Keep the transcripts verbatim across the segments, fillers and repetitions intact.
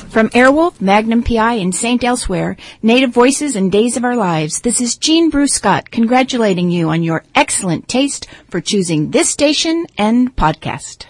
From Airwolf, Magnum P I, and Saint Elsewhere, Native Voices and Days of Our Lives, this is Jean Bruce Scott congratulating you on your excellent taste for choosing this station and podcast.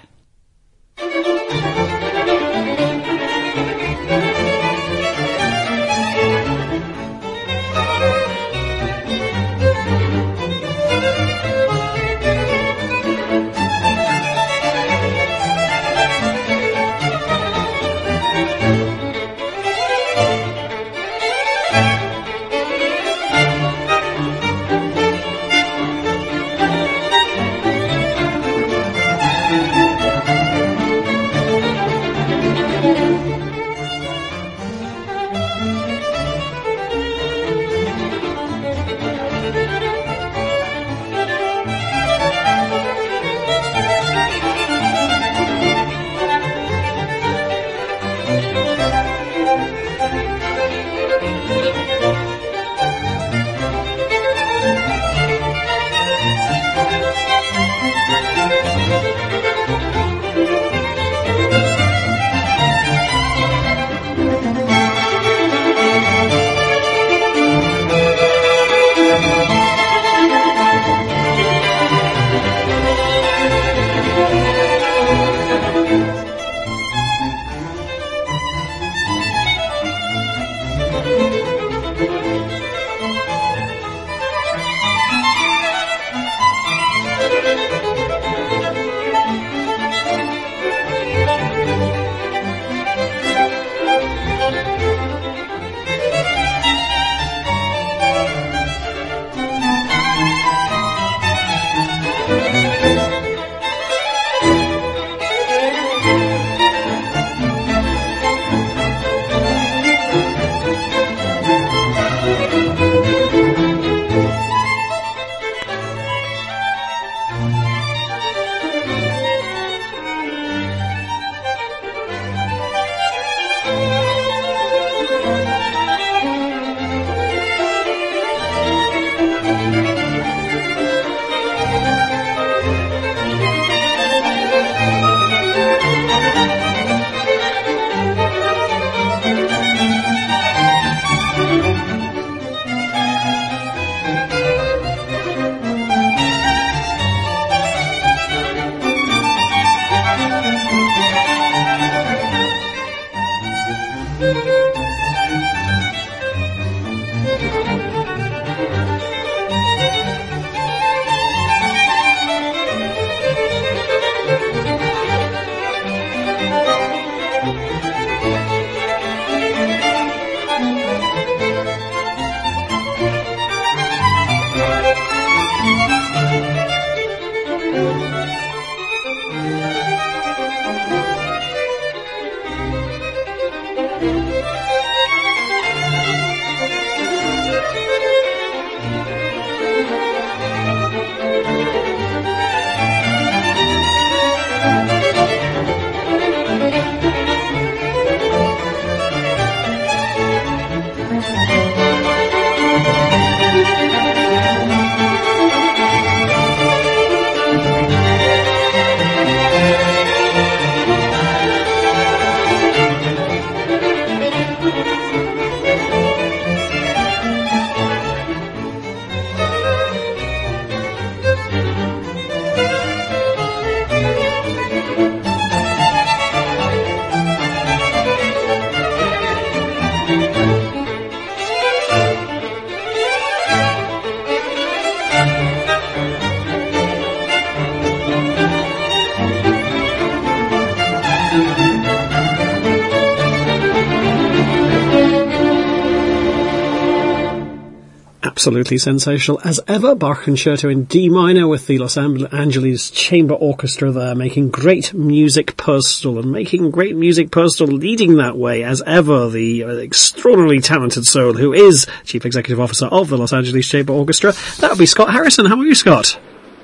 Absolutely sensational as ever. Bach Concerto in D minor with the Los Angeles Chamber Orchestra there, making great music personal and making great music personal, leading that way as ever, the extraordinarily talented soul who is Chief Executive Officer of the Los Angeles Chamber Orchestra. That would be Scott Harrison. How are you, Scott?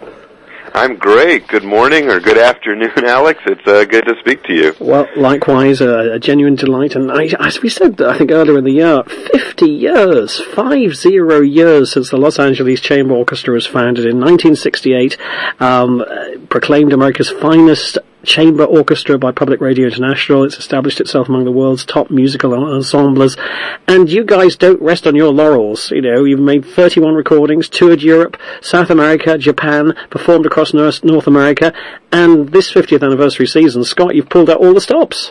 I'm great. Good morning or good afternoon, Alex. It's uh, good to speak to you. Well, likewise, uh, a genuine delight. And I, as we said, I think earlier in the year, fifty years, five zero years since the Los Angeles Chamber Orchestra was founded in nineteen sixty-eight, um, uh, proclaimed America's finest chamber orchestra by Public Radio International. It's established itself among the world's top musical ensembles. And you guys don't rest on your laurels. You know, you've made thirty-one recordings, toured Europe, South America, Japan, performed across North America. And this fiftieth anniversary season, Scott, you've pulled out all the stops.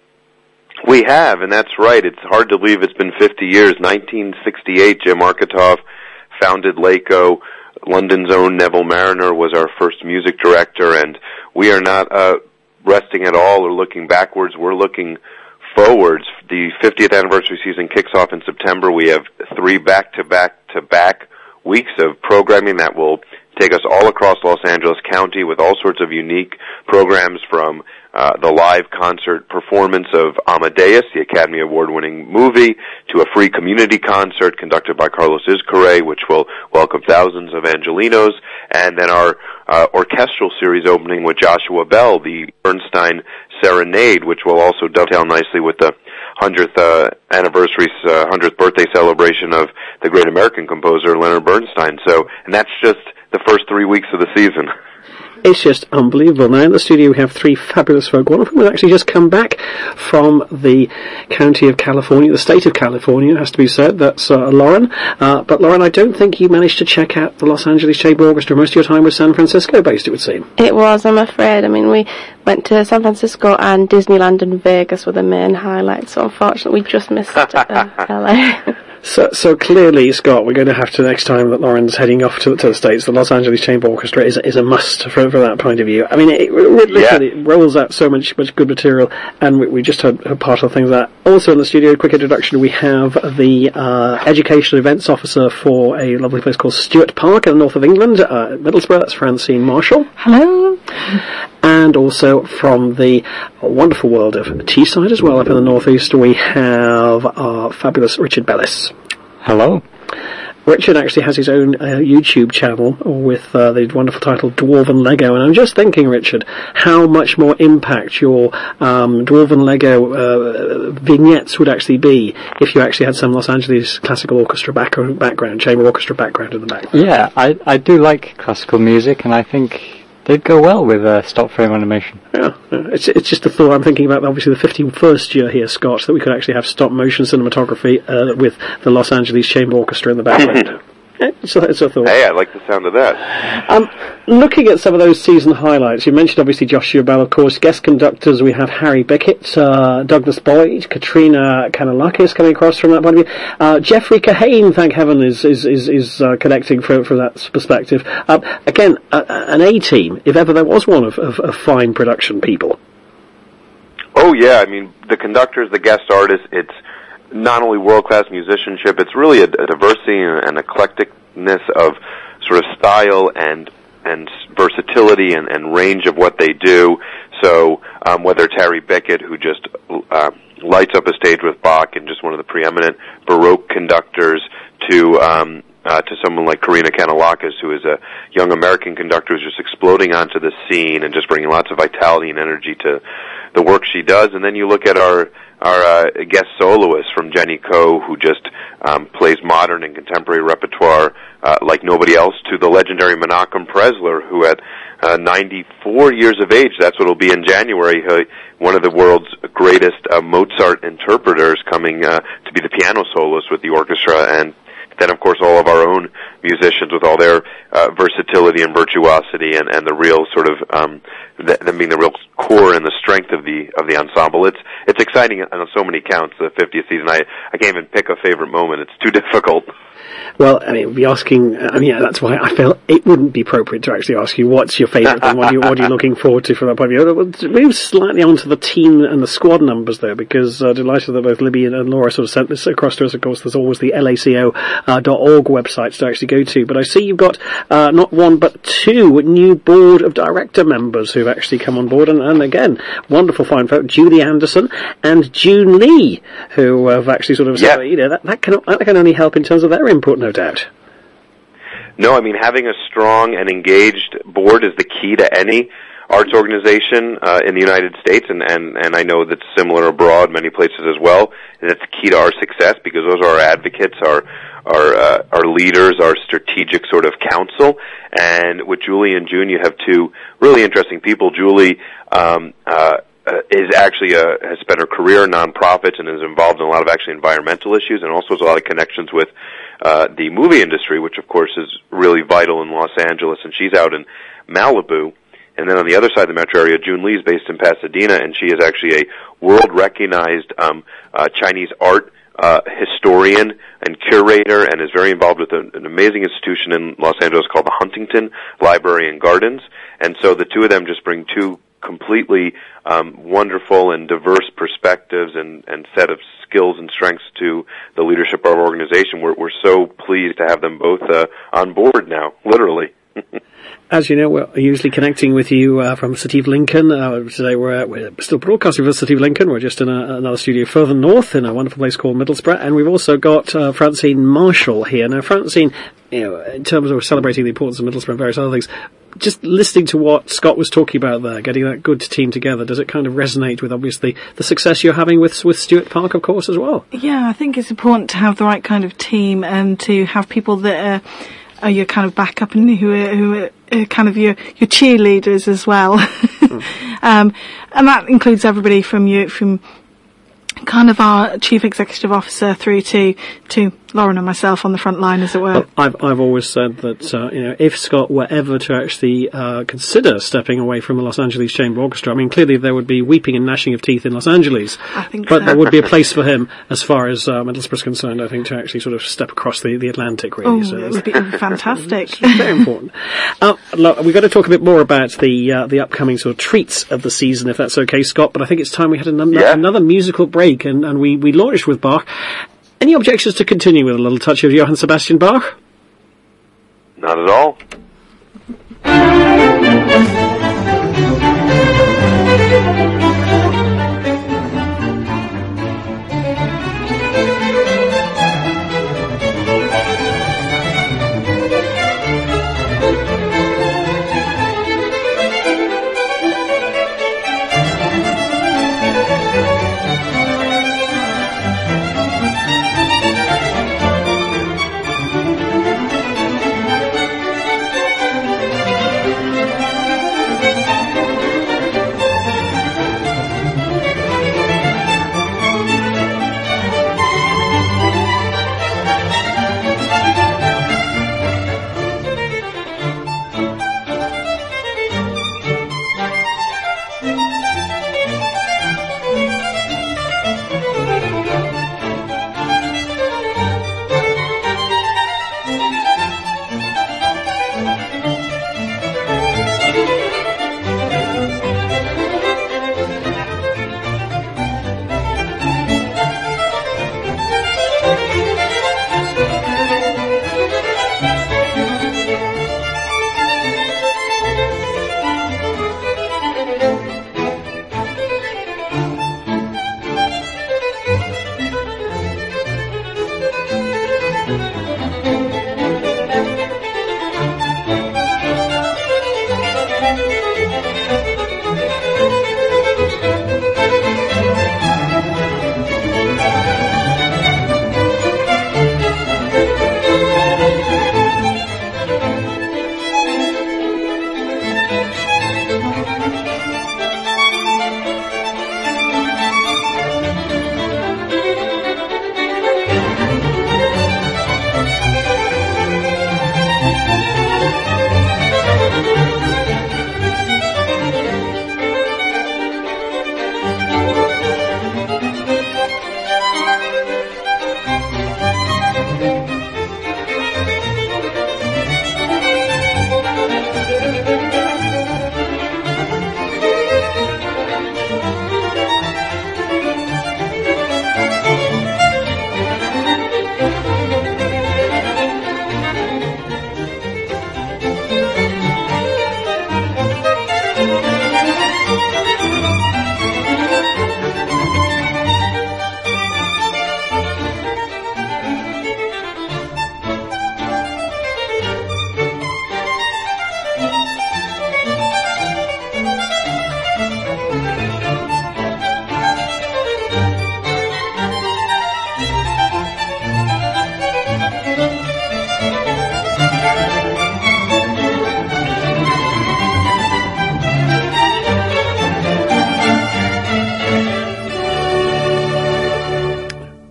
We have, and that's right. It's hard to believe it's been fifty years. nineteen sixty-eight, Jim Arkatov founded Laco. London's own Neville Mariner was our first music director, and we are not uh, resting at all or looking backwards. We're looking forwards. The fiftieth anniversary season kicks off in September. We have three back-to-back-to-back weeks of programming that will take us all across Los Angeles County with all sorts of unique programs, from uh, the live concert performance of Amadeus, the Academy Award-winning movie, to a free community concert conducted by Carlos Izcarre, which will welcome thousands of Angelinos, and then our uh, orchestral series opening with Joshua Bell, the Bernstein Serenade, which will also dovetail nicely with the hundredth uh, anniversary, uh, hundredth birthday celebration of the great American composer Leonard Bernstein. So, and that's just the first three weeks of the season. It's just unbelievable. Now in the studio we have three fabulous folk. One of whom has actually just come back from the county of California, the state of California, it has to be said. That's uh, Lauren. Uh, but Lauren, I don't think you managed to check out the Los Angeles Chamber Orchestra. Most of your time was San Francisco based, it would seem. It was, I'm afraid. I mean, we went to San Francisco and Disneyland and Vegas were the main highlights, so unfortunately we just missed uh, L A. So, so clearly, Scott, we're going to have to, next time that Lauren's heading off to, to the States, the Los Angeles Chamber Orchestra is, is a must from, from that point of view. I mean, it, it literally yeah. rolls out so much, much good material, and we, we just had, had part of things that. Also in the studio, quick introduction, we have the uh, Education Events Officer for a lovely place called Stuart Park in the north of England, uh, Middlesbrough, that's Francine Marshall. Hello. And also from the wonderful world of Teesside as well, up in the northeast, we have our fabulous Richard Bellis. Hello. Richard actually has his own uh, YouTube channel with uh, the wonderful title Dwarven Lego, and I'm just thinking, Richard, how much more impact your um, Dwarven Lego uh, vignettes would actually be if you actually had some Los Angeles classical orchestra back- background, chamber orchestra background in the background. Yeah, I, I do like classical music, and I think they'd go well with uh, stop frame animation. Yeah, it's it's just a thought. I'm thinking about obviously the fifty-first year here, Scott, that we could actually have stop motion cinematography uh, with the Los Angeles Chamber Orchestra in the background. Yeah, it's, a, it's a thought. Hey, I like the sound of that. Um, looking at some of those season highlights, you mentioned obviously Joshua Bell, of course. Guest conductors, we have Harry Bickett, uh, Douglas Boyd, Katrina Kanalakis coming across from that point of view. Uh, Jeffrey Kahane, thank heaven, is is is, is uh, connecting from from that perspective. Uh, again, uh, an A-team, if ever there was one, of, of, of fine production people. Oh yeah, I mean the conductors, the guest artists, it's not only world-class musicianship, it's really a, a diversity and an eclecticness of sort of style and and versatility and, and range of what they do. So um, whether it's Harry Bickett, who just uh, lights up a stage with Bach and just one of the preeminent Baroque conductors, to um, uh, to someone like Karina Kanalakis, who is a young American conductor who's just exploding onto the scene and just bringing lots of vitality and energy to the work she does. And then you look at our our uh, guest soloist from Jenny Coe, who just um, plays modern and contemporary repertoire uh, like nobody else, to the legendary Menachem Presler, who at uh, ninety-four years of age, that's what it'll be in January, uh, one of the world's greatest uh, Mozart interpreters, coming uh, to be the piano soloist with the orchestra. And then, of course, all of our own musicians with all their uh, versatility and virtuosity, and, and the real sort of um, th- them being the real core and the strength of the of the ensemble. It's it's exciting on so many counts. The fiftieth season, I I can't even pick a favorite moment. It's too difficult. Well, I mean, be asking. I mean, yeah, that's why I felt it wouldn't be appropriate to actually ask you what's your favourite and what are you what are you looking forward to from that point of view. We'll move slightly onto the team and the squad numbers there, because uh, delighted that both Libby and Laura sort of sent this across to us. Of course, there's always the L A C O dot org websites to actually go to. But I see you've got uh, not one but two new board of director members who've actually come on board, and, and again, wonderful fine folk, Julie Anderson and June Lee, who have actually sort of said, yeah. you know, that, that can that can only help in terms of their input, no doubt. No, I mean, having a strong and engaged board is the key to any arts organization uh, in the United States, and, and, and I know that's similar abroad, many places as well, and it's key to our success, because those are our advocates, our our uh, our leaders, our strategic sort of council. And with Julie and June, you have two really interesting people. Julie um, uh, is actually a, has spent her career in nonprofits and is involved in a lot of actually environmental issues, and also has a lot of connections with uh, the movie industry, which of course is really vital in Los Angeles. And she's out in Malibu. And then on the other side of the metro area, June Lee is based in Pasadena, and she is actually a world-recognized um, uh, Chinese art uh, historian and curator, and is very involved with an, an amazing institution in Los Angeles called the Huntington Library and Gardens. And so the two of them just bring two completely um, wonderful and diverse perspectives and, and set of skills and strengths to the leadership of our organization. We're, we're so pleased to have them both uh, on board now, literally. As you know, we're usually connecting with you uh, from City of Lincoln. Uh, today we're, uh, we're still broadcasting from the City of Lincoln. We're just in a, another studio further north in a wonderful place called Middlesbrough. And we've also got uh, Francine Marshall here. Now, Francine, you know, in terms of celebrating the importance of Middlesbrough and various other things, just listening to what Scott was talking about there, getting that good team together, does it kind of resonate with, obviously, the success you're having with with Stuart Park, of course, as well? Yeah, I think it's important to have the right kind of team and to have people that are, are your kind of backup and who are, who are uh, kind of your, your cheerleaders as well. mm. um, and that includes everybody from you, from kind of our chief executive officer through to to Lauren and myself on the front line, as it were. Well, I've I've always said that uh, you know, if Scott were ever to actually uh, consider stepping away from the Los Angeles Chamber Orchestra, I mean, clearly there would be weeping and gnashing of teeth in Los Angeles. I think but so. There would be a place for him, as far as uh, Middlesbrough is concerned, I think, to actually sort of step across the, the Atlantic, really. Oh, so it would be fantastic. It's very important. Uh, look, we've got to talk a bit more about the uh, the upcoming sort of treats of the season, if that's okay, Scott. But I think it's time we had an- yeah. another musical break, and, and we, we launched with Bach. Any objections to continue with a little touch of Johann Sebastian Bach? Not at all.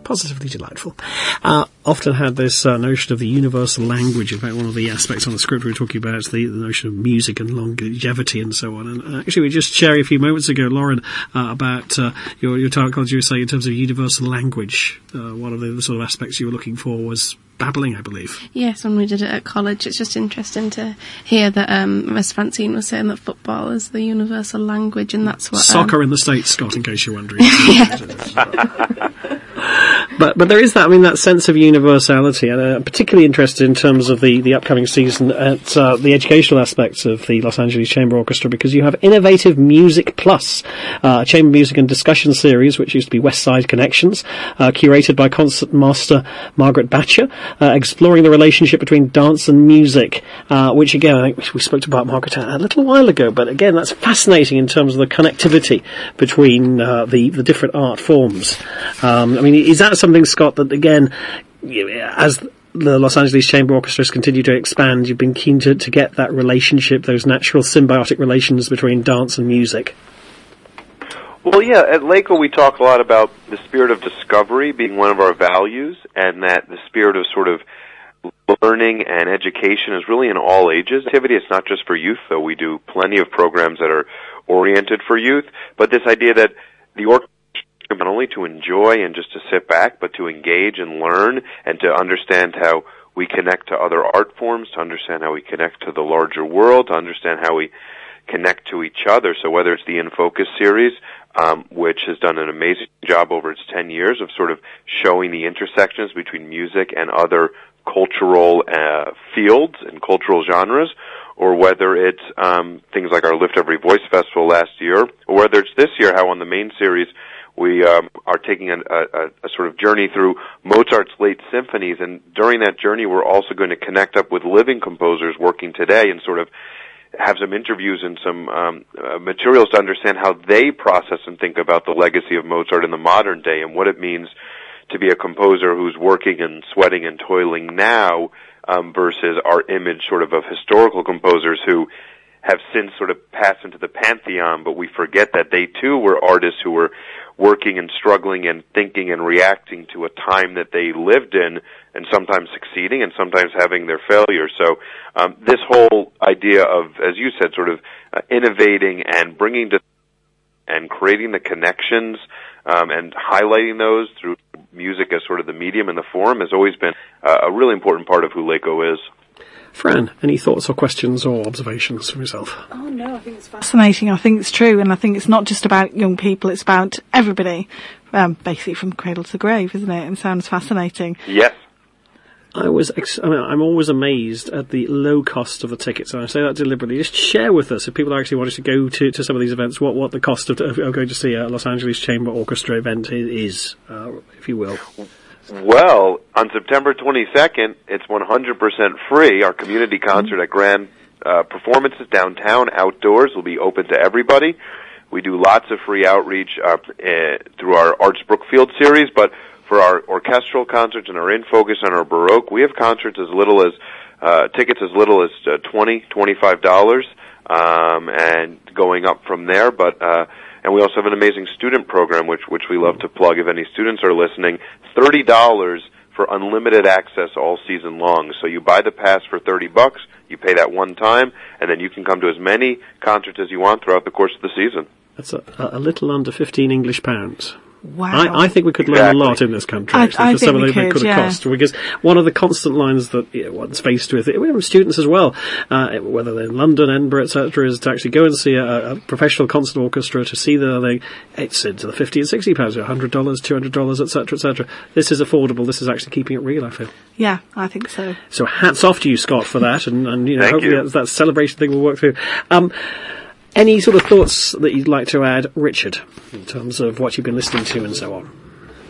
positively delightful. Uh, often had this uh, notion of the universal language. In fact, one of the aspects on the script we were talking about is the, the notion of music and longevity and so on. And uh, actually, we were just sharing a few moments ago, Lauren, uh, about uh, your, your title, you were saying, in terms of universal language. Uh, one of the, the sort of aspects you were looking for was babbling, I believe. Yes, when we did it at college, it's just interesting to hear that um, Miss Francine was saying that football is the universal language, and that's what... Soccer um, in the States, Scott, in case you're wondering. But but there is that, I mean, that sense of universality, and I'm particularly interested in terms of the, the upcoming season at uh, the educational aspects of the Los Angeles Chamber Orchestra, because you have Innovative Music Plus, uh, a chamber music and discussion series, which used to be West Side Connections, uh, curated by concert master Margaret Batcher, uh, exploring the relationship between dance and music, uh, which again, I think we spoke about Margaret a little while ago, but again, that's fascinating in terms of the connectivity between uh, the, the different art forms. Um, I mean, is that something, Scott, that again, as the Los Angeles Chamber Orchestras continue to expand, you've been keen to, to get that relationship, those natural symbiotic relations between dance and music? Well, yeah, at LACO we talk a lot about the spirit of discovery being one of our values, and that the spirit of sort of learning and education is really in all ages activity. It's not just for youth, though. We do plenty of programs that are oriented for youth, but this idea that the orchestra not only to enjoy and just to sit back, but to engage and learn and to understand how we connect to other art forms, to understand how we connect to the larger world, to understand how we connect to each other. So whether it's the In Focus series, um, which has done an amazing job over its ten years of sort of showing the intersections between music and other cultural uh, fields and cultural genres, or whether it's um, things like our Lift Every Voice Festival last year, or whether it's this year, how on the main series we um, are taking a, a, a sort of journey through Mozart's late symphonies, and during that journey we're also going to connect up with living composers working today and sort of have some interviews and some um, uh, materials to understand how they process and think about the legacy of Mozart in the modern day and what it means to be a composer who's working and sweating and toiling now um, versus our image sort of of historical composers who have since sort of passed into the pantheon, but we forget that they too were artists who were working and struggling and thinking and reacting to a time that they lived in, and sometimes succeeding and sometimes having their failures. So um, this whole idea of, as you said, sort of uh, innovating and bringing to and creating the connections um, and highlighting those through music as sort of the medium and the form has always been uh, a really important part of who LACO is. Fran, any thoughts or questions or observations from yourself? Oh no, I think it's fascinating. I think it's true, and I think it's not just about young people, it's about everybody, um, basically from cradle to grave, isn't it? And sounds fascinating. Yes. I was, ex- I mean, I'm always amazed at the low cost of the tickets, and I say that deliberately. Just share with us, if people are actually wanting to go to, to some of these events, what, what the cost of, of going to see a Los Angeles Chamber Orchestra event is, uh, if you will. Well, on September twenty-second, it's one hundred percent free. Our community concert at Grand uh, Performances downtown, outdoors, will be open to everybody. We do lots of free outreach uh, uh, through our Arts Brookfield series, but for our orchestral concerts and our In Focus and our Baroque, we have concerts as little as, uh, tickets as little as uh, twenty dollars, twenty-five dollars, um, and going up from there, but, uh, and we also have an amazing student program, which, which we love to plug if any students are listening, thirty dollars for unlimited access all season long. So you buy the pass for thirty bucks, you pay that one time, and then you can come to as many concerts as you want throughout the course of the season. That's a, a little under fifteen English pounds. Wow. I, I think we could learn Exactly. a lot in this country, I- actually, I for think some of we the they could, could have yeah. cost. Because one of the constant lines that you know, one's faced with, we have students as well, uh, whether they're in London, Edinburgh, et cetera, is to actually go and see a, a professional concert orchestra, to see the thing. It's into the fifty and sixty pounds, one hundred dollars, two hundred dollars, et cetera, et cetera. This is affordable. This is actually keeping it real, I feel. Yeah, I think so. So hats off to you, Scott, for that, and, and you know, Thank hopefully you. That, that celebration thing will work through. Um, any sort of thoughts that you'd like to add, Richard, in terms of what you've been listening to and so on?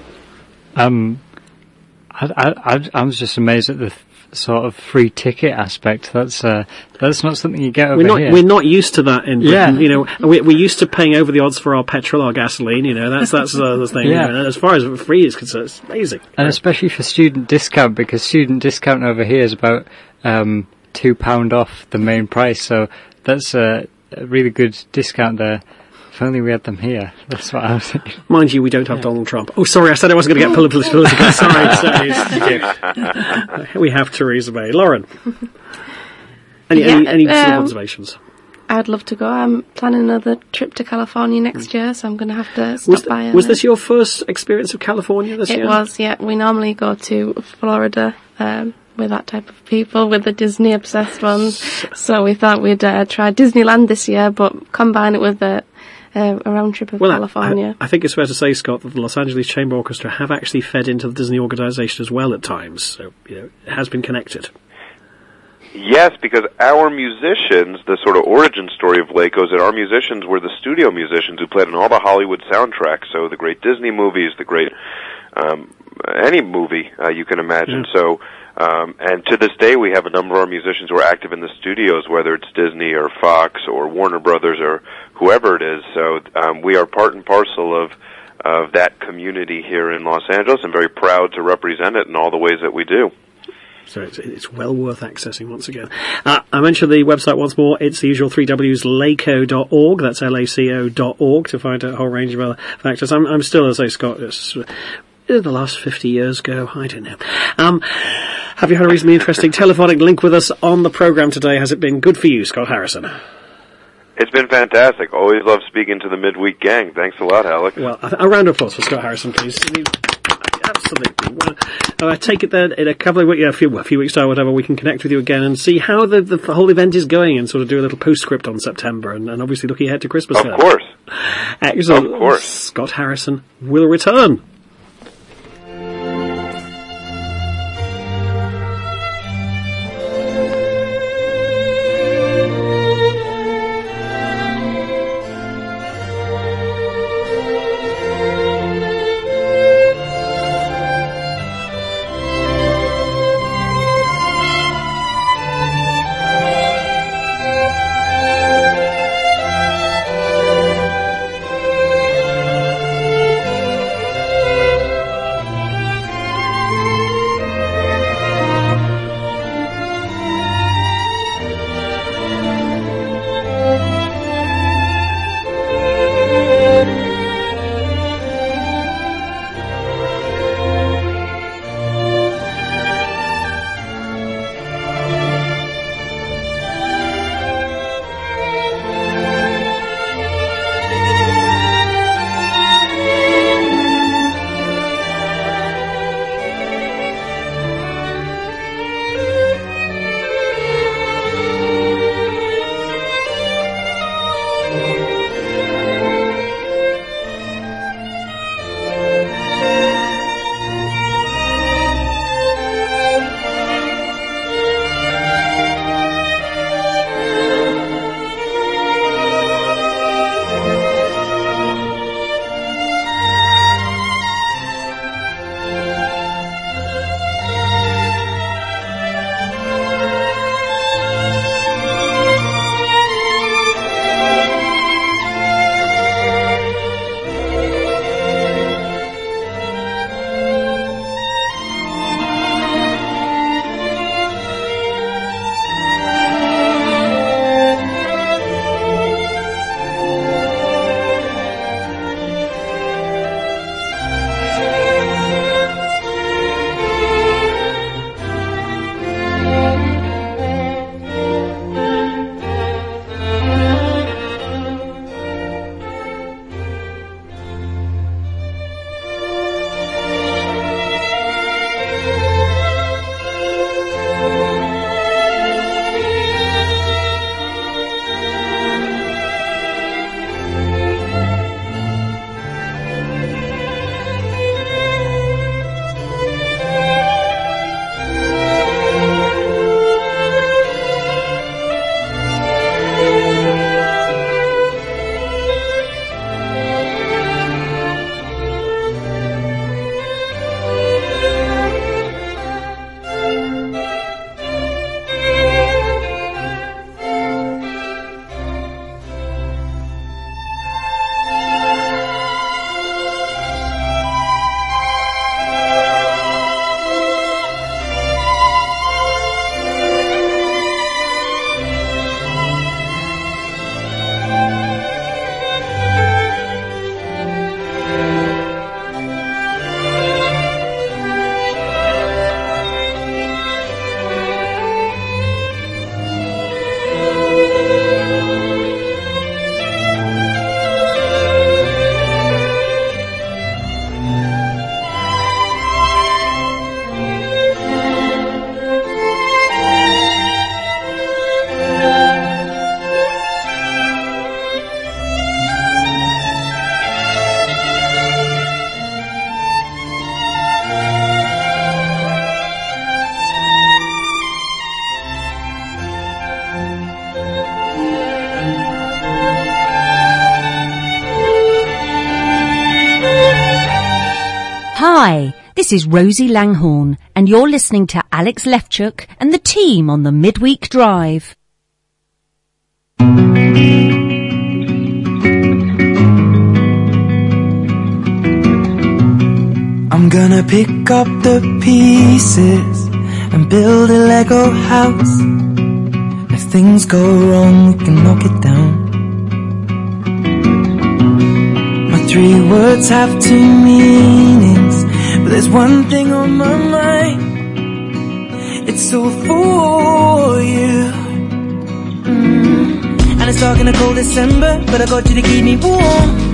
Um, I, I, I, I was just amazed at the th- sort of free ticket aspect. That's uh, that's not something you get over We're not here. we're not used to that in Britain. Yeah. You know, we're, we're used to paying over the odds for our petrol, our gasoline. You know, that's that's uh, the thing. Yeah. You know, as far as free is concerned, it's amazing. And especially for student discount, because student discount over here is about um, two pound off the main price. So that's a, a really good discount there If only we had them here. That's what I was thinking. Mind you, we don't have Donald Trump. Oh, sorry, I said I wasn't going to get political. political. Sorry, sorry. We have Theresa May. Lauren, any, Yeah, any, any sort of um, observations? I'd love to go. I'm planning another trip to California next year, so I'm going to have to stop Was, by. th- was and- this your first experience of California this It year? was, yeah. We normally go to Florida um, with that type of people, with the Disney obsessed ones. So we thought we'd uh, try Disneyland this year, but combine it with a, uh, a round trip of Well, I- California. I, I think it's fair to say, Scott, that the Los Angeles Chamber Orchestra have actually fed into the Disney organisation as well at times. So, you know, it has been connected. Yes, because our musicians, the sort of origin story of Waco is that our musicians were the studio musicians who played in all the Hollywood soundtracks, so the great Disney movies, the great, um, any movie uh, you can imagine. Yeah. So, um, and to this day we have a number of our musicians who are active in the studios, whether it's Disney or Fox or Warner Brothers or whoever it is. So um, we are part and parcel of of that community here in Los Angeles, and very proud to represent it in all the ways that we do. So it's, it's well worth accessing once again. Uh, I mentioned the website once more. It's the usual three W's, laco dot org. That's L A C O dot org to find a whole range of other factors. I'm, I'm still, as I say, Scott, it's, uh, the last fifty years ago, I don't know. Um, have you had a reasonably interesting telephonic link with us on the programme today? Has it been good for you, Scott Harrison? It's been fantastic. Always love speaking to the midweek gang. Thanks a lot, Alec. Well, a, a round of applause for Scott Harrison, please. I mean, absolutely. Well, uh, I take it that in a couple of weeks, yeah, a few, a few weeks time, whatever, we can connect with you again and see how the, the whole event is going and sort of do a little postscript on September and, and obviously looking ahead to Christmas. Of then. course. Excellent. Of course. Scott Harrison will return. Hi, this is Rosie Langhorne, and you're listening to Alex Lefchuk and the team on the Midweek Drive. I'm gonna pick up the pieces and build a Lego house. If things go wrong, we can knock it down. My three words have two meanings, but there's one thing on my mind. It's all for you. Mm. And it's dark in a cold December, but I got you to keep me warm.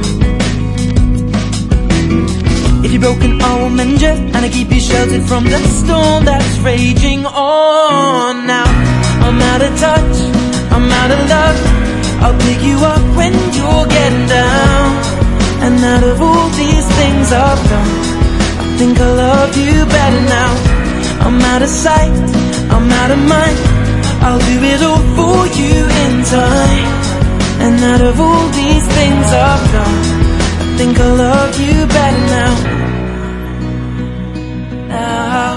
If you're broken, I will mend you, and I keep you sheltered from the storm that's raging on. Now I'm out of touch, I'm out of love. I'll pick you up when you're getting down. And out of all these things I've done, I think I love you better now. I'm out of sight, I'm out of mind. I'll do it all for you in time. And out of all these things I've done, I think I love you better now. Now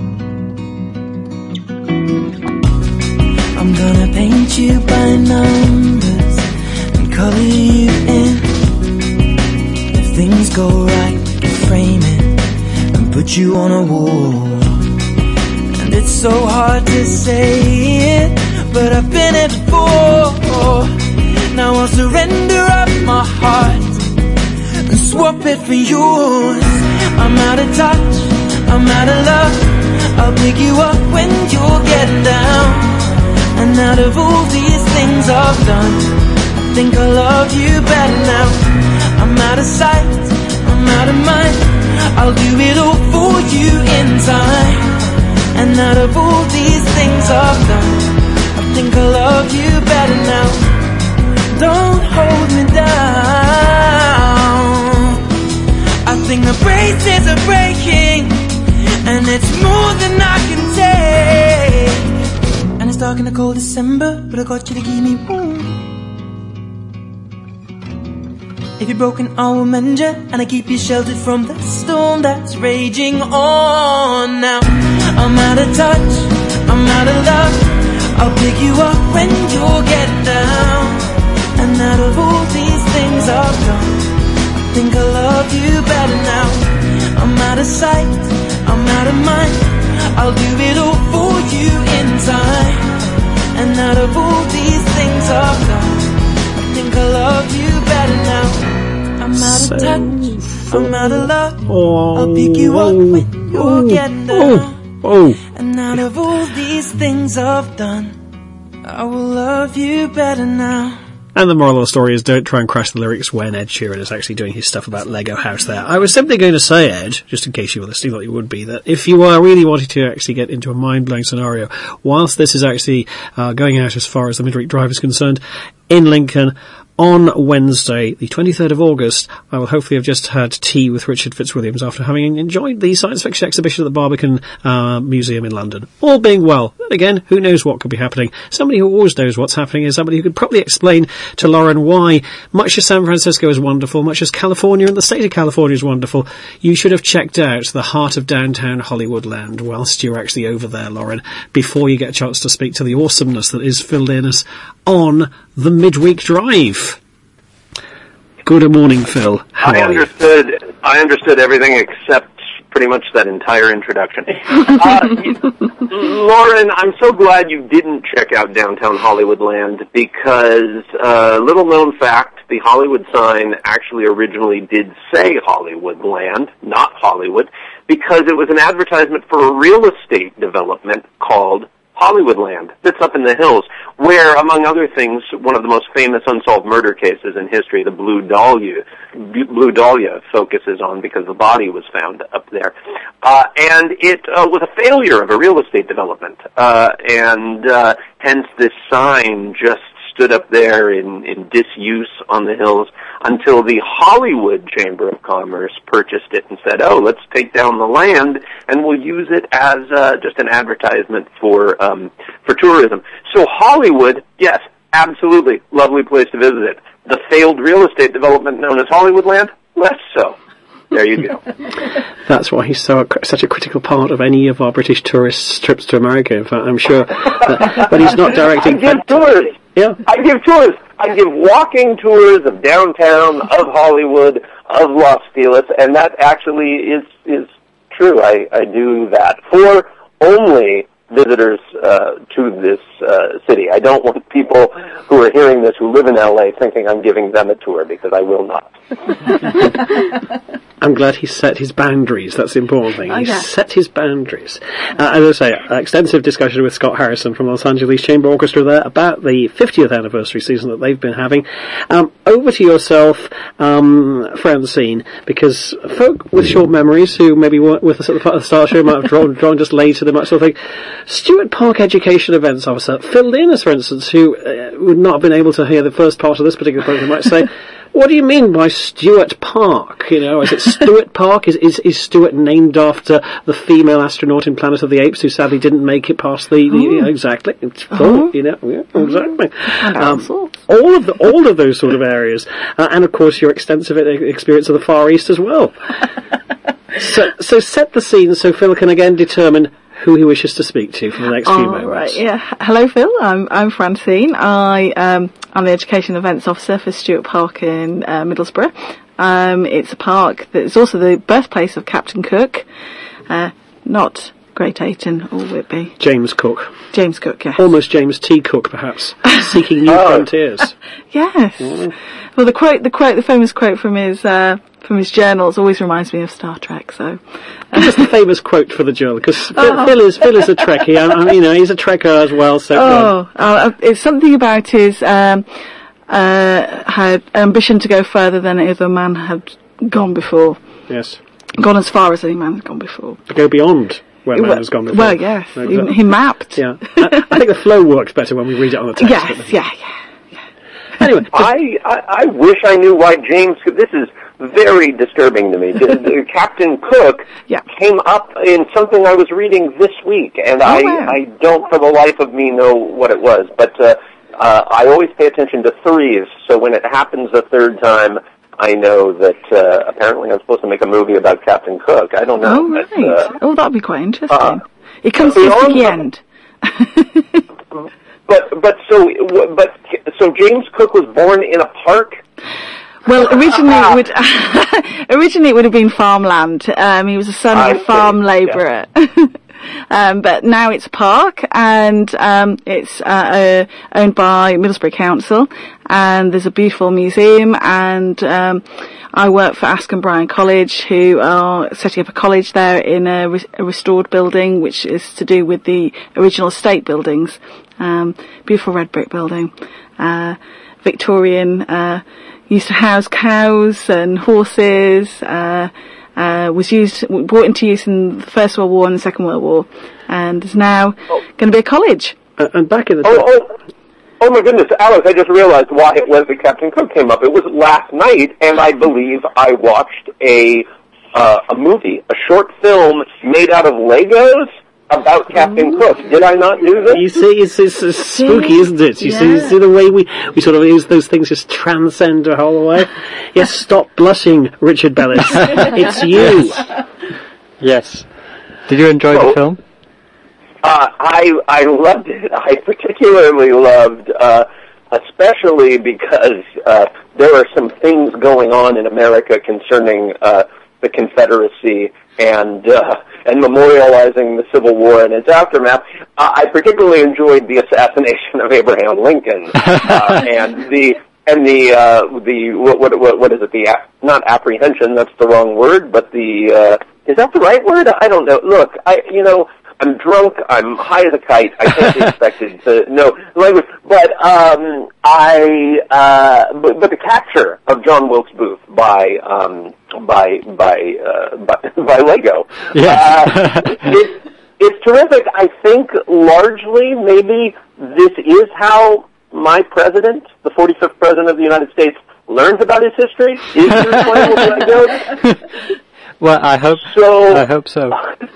I'm gonna paint you by numbers and color you in. If things go right, we can frame it and put you on a wall. And it's so hard to say it, but I've been it before. Now I'll surrender up my heart and swap it for yours. I'm out of touch, I'm out of love. I'll pick you up when you're getting down. And out of all these things I've done, I think I love you better now. I'm out of sight, I'm out of mind. I'll do it all for you in time. And out of all these things I've done, I think I love you better now. Don't hold me down. I think the braces are breaking, and it's more than I can take. And it's dark in the cold December, but I got you to keep me warm. If you're broken, I will mend you, and I keep you sheltered from the storm that's raging on. Now I'm out of touch, I'm out of love. I'll pick you up when you're getting down. And out of all these things I've done, I think I love you better now. I'm out of sight, I'm out of mind. I'll do it all for you in time. And out of all these things I've done, I think I love you better now. I'm out of touch, I'm out of love. Oh, I'll pick you up when you're oh, getting down. oh, oh. And out of all these things I've done, I will love you better now. And the moral of the story is don't try and crash the lyrics when Ed Sheeran is actually doing his stuff about Lego House there. I was simply going to say, Ed, just in case you were listening like you would be, that if you are really wanting to actually get into a mind-blowing scenario, whilst this is actually uh, going out as far as the Midweek Drive is concerned, in Lincoln, on Wednesday, the twenty-third of August, I will hopefully have just had tea with Richard Fitzwilliams after having enjoyed the science fiction exhibition at the Barbican uh, Museum in London. All being well. Again, who knows what could be happening? Somebody who always knows what's happening is somebody who could probably explain to Lauren why, much as San Francisco is wonderful, much as California and the state of California is wonderful, you should have checked out the heart of downtown Hollywoodland whilst you're actually over there, Lauren, before you get a chance to speak to the awesomeness that is Phil Dearness on the Midweek Drive. Good morning, Phil. How I are you? understood. I understood everything except pretty much that entire introduction. uh, Lauren, I'm so glad you didn't check out downtown Hollywoodland because, uh, little known fact, the Hollywood sign actually originally did say Hollywoodland, not Hollywood, because it was an advertisement for a real estate development called Hollywoodland that's up in the hills, where, among other things, one of the most famous unsolved murder cases in history, the Blue Dahlia, Blue Dahlia focuses on because the body was found up there. Uh, and it uh, was a failure of a real estate development, uh, and uh, hence this sign just stood up there in, in disuse on the hills until the Hollywood Chamber of Commerce purchased it and said, oh, let's take down the land and we'll use it as uh, just an advertisement for um, for tourism. So Hollywood, yes, absolutely, lovely place to visit it. The failed real estate development known as Hollywoodland, less so. There you go. That's why he's so such a critical part of any of our British tourists' trips to America. In fact, I'm sure that when he's not directing... I give tours. Yeah. I give tours. I give walking tours of downtown, of Hollywood, of Los Feliz, and that actually is is true. I, I do that for only visitors uh, to this uh, city. I don't want people who are hearing this who live in L A thinking I'm giving them a tour, because I will not. I'm glad he set his boundaries. That's the important thing. He Okay. set his boundaries. Uh, as I say, uh, extensive discussion with Scott Harrison from Los Angeles Chamber Orchestra there about the fiftieth anniversary season that they've been having. Um, over to yourself, um, Francine, because folk with short memories who maybe weren't with us at the start of the show might have drawn, drawn just later, they might sort of think, Stuart Park Education Events Officer Phil Linus, for instance, who uh, would not have been able to hear the first part of this particular program, might say, what do you mean by Stuart Park? You know, is it Stuart Park? Is, is is Stuart named after the female astronaut in Planet of the Apes who sadly didn't make it past the, the you know, exactly, it's cool, Oh. you know, yeah, exactly. And all Um, sorts. all of the all of those sort of areas, uh, and of course your extensive e- experience of the Far East as well. so so set the scene so Phil can again determine who he wishes to speak to for the next few Oh, moments. right, yeah. Hello, Phil. I'm I'm Francine. I um I'm the Education Events Officer for Stuart Park in uh, Middlesbrough. Um, it's a park that's also the birthplace of Captain Cook, uh, not Great Ayton or Whitby. James Cook, James Cook, yes. almost James T. Cook, perhaps, seeking new Oh. frontiers. Yes. Well, the quote, the quote, the famous quote from his uh, from his journals always reminds me of Star Trek. So, Give us the famous quote for the journal, because Phil, Phil is Phil is a Trekkie. I, I mean, you know, he's a Trekker as well. So, oh, uh, it's something about his um, uh, had ambition to go further than any other man had gone before, yes, gone as far as any man had gone before. to go beyond where man well, has gone before. well, yes, Exactly. he, he mapped. Yeah, I, I think the flow works better when we read it on the text. Yes, yeah, yeah. Anyway, I, I I wish I knew why James. This is very disturbing to me. The- the Captain Cook Yeah. came up in something I was reading this week, and I wow. I don't for the life of me know what it was. But uh, uh, I always pay attention to threes, so when it happens a third time, I know that uh, apparently I'm supposed to make a movie about Captain Cook. I don't know. Oh, right. but, uh, oh, that'd be quite interesting. uh, it comes to the beyond sticky the- end. But but so but so James Cook was born in a park. Well, originally it would originally it would have been farmland. Um, he was a son I of a see, farm yeah. labourer. um, but now it's a park, and um, it's uh, uh, owned by Middlesbrough Council, and there's a beautiful museum, and um, I work for Ask and Bryan College, who are setting up a college there in a, re- a restored building, which is to do with the original estate buildings. Um, beautiful red brick building, uh, Victorian, uh, used to house cows and horses, uh, uh, was used, brought into use in the First World War and the Second World War, and is now going to be a college. uh, and back in the Oh, oh, oh my goodness, Alex, I just realized why it was that Captain Cook came up. It was last night, and I believe I watched a, uh, a movie, a short film made out of Legos about Captain Cook. Did I not do this? You see, it's, it's, it's spooky, isn't it? You, see, you see the way we, we sort of use those things just transcend the whole way. Yes, stop blushing, Richard Bellis. It's you. Yes. Did you enjoy Oh. the film? Uh, I I loved it. I particularly loved, uh, especially because uh, there are some things going on in America concerning uh, the Confederacy and uh, and memorializing the Civil War and its aftermath. Uh, I particularly enjoyed the assassination of Abraham Lincoln uh, and the and the uh, the what, what what what is it? The ap- not apprehension. That's the wrong word. But the uh, is that the right word? I don't know. Look, I you know. I'm drunk. I'm high as a kite. I can't be expected to know language. But um, I, uh, but, but the capture of John Wilkes Booth by um, by by, uh, by by Lego, Yes. uh, it, it's terrific. I think largely maybe this is how my president, the forty-fifth president of the United States, learns about his history. Is through playing with Legos. Well, I hope So I hope so.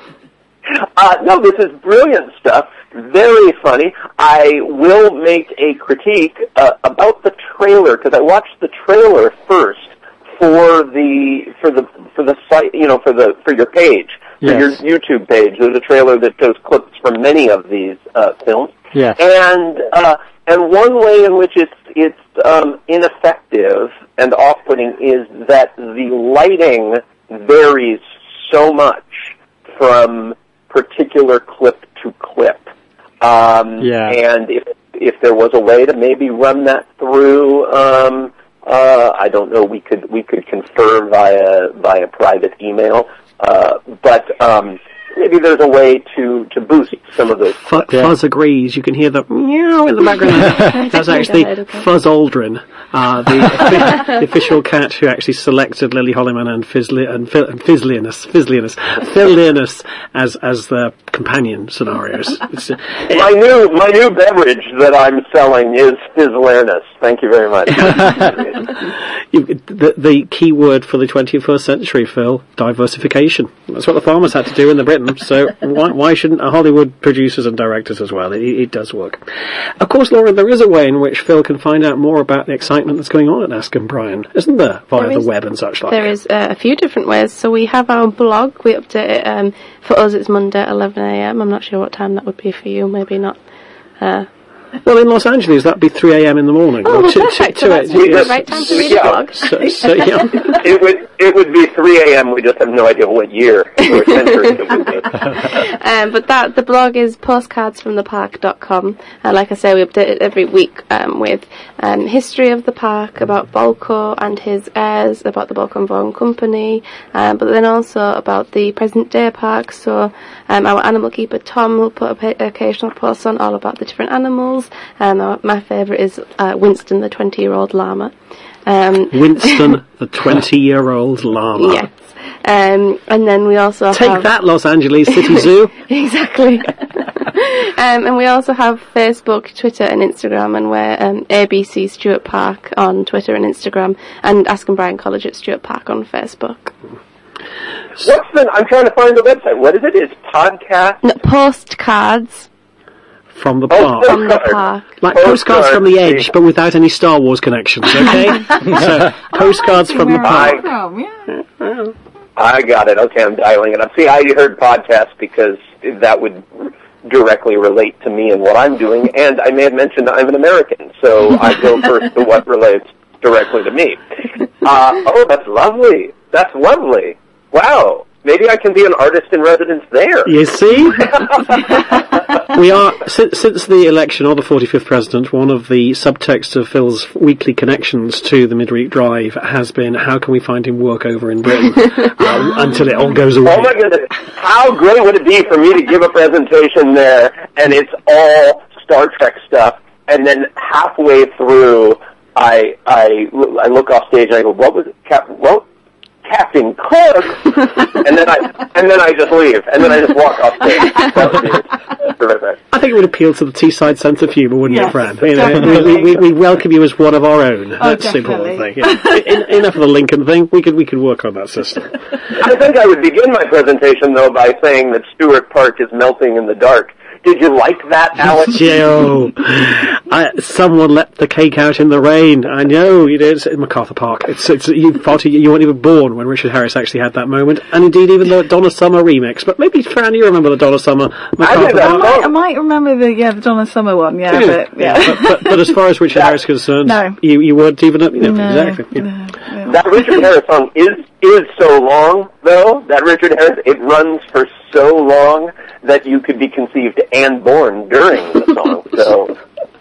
Uh, no, this is brilliant stuff. Very funny. I will make a critique uh, about the trailer, because I watched the trailer first for the for the for the site, you know, for the for your page, for Yes. your YouTube page. There's a trailer that shows clips from many of these uh, films. Yes. And uh, and one way in which it's it's um, ineffective and off-putting is that the lighting varies so much from particular clip to clip. Um, Yeah. And if if there was a way to maybe run that through, um, uh, I don't know, we could we could confer via via private email, uh, but um, maybe there's a way to, to boost some of those. F- Fuzz agrees. You can hear the meow in the background. That's actually Fuzz Aldrin, uh, the, offi- the official cat who actually selected Lily Holliman and Fizzly and, Fi- and Fizzliness, Fizzliness, Fizzliness as as the companion scenarios. It's, uh, My new my new beverage that I'm selling is Fizzlerness. Thank you very much. you, the, the key word for the twenty-first century, Phil, diversification. That's what the farmers had to do in the Britain. So why why shouldn't Hollywood producers and directors as well? It, it does work. Of course, Laura, there is a way in which Phil can find out more about the excitement that's going on at Ask and Brian, isn't there? Via There the is- web and such like. There is uh, a few different ways. So we have our blog. We update it. Um, for us, it's Monday at eleven a.m. I'm not sure what time that would be for you. Maybe not. Uh, Well, in Los Angeles, that'd be three a.m. in the morning. oh, Or well, two- perfect. two- So that's two- the yes. right time to read Yeah. a blog. So, so, yeah. It would it would be three a.m. We just have no idea what year or century it would be. Um, but that the blog is postcards from the park dot com. Uh, like I say, we update it every week um, with um, history of the park, about Balco and his heirs, about the Balco and Vaughan Company, um, but then also about the present day park. So um, our animal keeper Tom will put a pa- occasional posts on all about the different animals. Um, our, my favourite is uh, Winston, the twenty-year-old llama. Um, Winston, the twenty-year-old llama. yes. Um, and then we also Take have... that, Los Angeles City Zoo. Exactly. um, and we also have Facebook, Twitter and Instagram, and we're um, A B C Stuart Park on Twitter and Instagram, and Ask and Brian College at Stuart Park on Facebook. What's the? I'm trying to find the website. What is it? It's podcast. No, postcards From the Oh, park. from the park. Like postcards from the edge, but without any Star Wars connections, okay? So, postcards from the Where I'm park. from, yeah. I got it. Okay, I'm dialing it up. See, I heard podcast because that would directly relate to me and what I'm doing, and I may have mentioned I'm an American, so I go first to what relates directly to me. Uh, oh, that's lovely. That's lovely. Wow. Maybe I can be an artist in residence there. You see? We are, since, since the election of the forty-fifth president, one of the subtexts of Phil's weekly connections to the Midweek Drive has been, how can we find him work over in Britain? um, until it all goes away. Oh my goodness. How great would it be for me to give a presentation there and it's all Star Trek stuff, and then halfway through I I, I look off stage and I go, what was it? Cap- what? Captain Cook, and then I and then I just leave, and then I just walk off stage. That would be terrific. I think it would appeal to the Teesside sense of humour, wouldn't Yes, it, Fran? You know, we, definitely. we, we welcome you as one of our own. That's the important definitely. thing. Yeah. En- enough of the Lincoln thing. We could we could work on that system. I think I would begin my presentation though by saying that Stewart Park is melting in the dark. Did you like that, Alex? Joe, I, someone let the cake out in the rain. I know you did. It's in MacArthur Park. It's, it's you thought you, you weren't even born when Richard Harris actually had that moment, and indeed even the Donna Summer remix. But maybe Fran, you remember the Donna Summer MacArthur did that. Park? I might, I might remember the yeah the Donna Summer one, yeah, but yeah. But, but, but as far as Richard Harris is concerned, No. you you weren't even you know, No, exactly. Yeah. no, no. That Richard Harris song is is so long, though. That Richard Harris, it runs for so long that you could be conceived and born during the song. So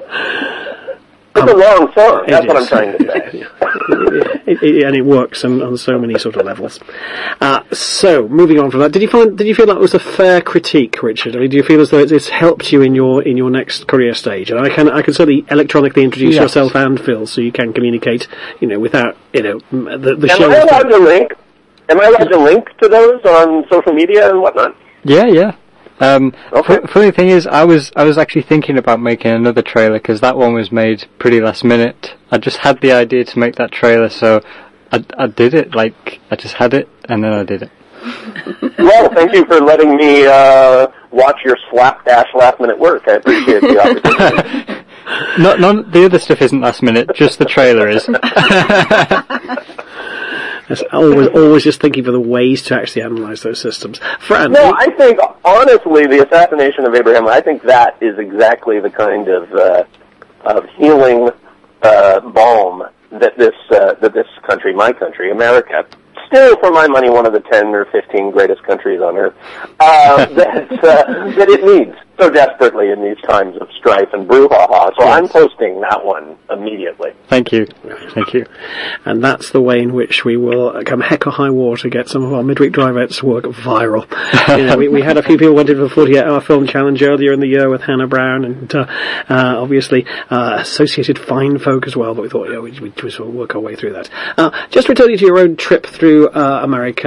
it's a long song. That's It what I'm is. trying to say. It, it, and it works on, on so many sort of levels. Uh, so, moving on from that, did you find did you feel that was a fair critique, Richard? I mean, do you feel as though it's, it's helped you in your in your next career stage? And I can I can certainly electronically introduce Yes. yourself and Phil, so you can communicate, you know, without you know m- the, the Am show. I allowed to link? Am I allowed to link to those on social media and whatnot? Yeah, yeah. Um, Okay. f- funny thing is, I was I was actually thinking about making another trailer because that one was made pretty last minute. I just had the idea to make that trailer, so I, I did it. Like I just had it, and then I did it. Well, thank you for letting me uh, watch your slapdash last minute work. I appreciate the opportunity. Not none. The other stuff isn't last minute. Just the trailer is. It's always, always just thinking for the ways to actually analyze those systems. Fran? No, you- I think, honestly, the assassination of Abraham, I think that is exactly the kind of, uh, of healing, uh, balm that this, uh, that this country, my country, America, still, for my money, one of the ten or fifteen greatest countries on earth, uh, that, uh, that it needs so desperately in these times of strife and brouhaha. So Yes. I'm posting that one immediately. Thank you. Thank you. And that's the way in which we will, come heck or high water, get some of our midweek drive-outs work viral. you know, we, we had a few people went into the forty-eight hour film challenge earlier in the year with Hannah Brown and, uh, uh, obviously, uh, Associated Fine Folk as well, but we thought, yeah, we'd, we'd just work our way through that. Uh, just returning to your own trip through, uh, America,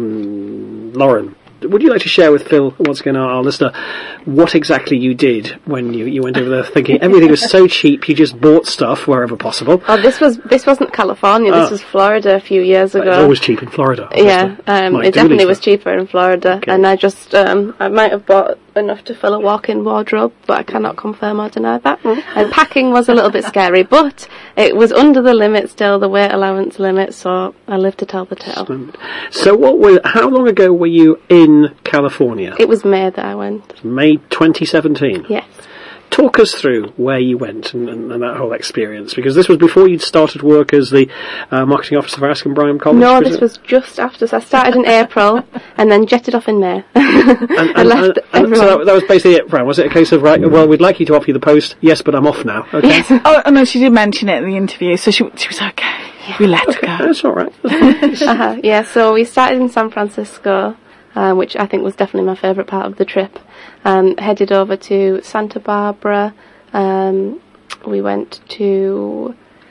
um, Lauren, would you like to share with Phil, once again, our, our listener, what exactly you did when you, you went over there thinking everything was so cheap, you just bought stuff wherever possible? Oh, this was this wasn't California. This Oh. was Florida a few years ago. It's always cheap in Florida. Yeah, um, My it definitely duties was were- cheaper in Florida, Okay. and I just um, I might have bought enough to fill a walk-in wardrobe, but I cannot confirm or deny that. And packing was a little bit scary, but it was under the limit still, the weight allowance limit, so I lived to tell the tale. So what were, how long ago were you in California? It was May that I went. May twenty seventeen. Yes. Talk us through where you went and, and, and that whole experience, because this was before you'd started work as the uh, marketing officer for Askham Bryan College. No, was this it? was just after. So I started in April and then jetted off in May. And, I and, left and, and everyone. so that, that was basically it, Fran. Was it a case of, right, well, we'd like you to offer you the post, yes, but I'm off now, okay? Yes. Oh, oh, no, she did mention it in the interview, so she, she was okay. We let her go. That's all right. Uh-huh. Yeah, so we started in San Francisco, uh, which I think was definitely my favourite part of the trip. Um, headed over to Santa Barbara. Um, we went to...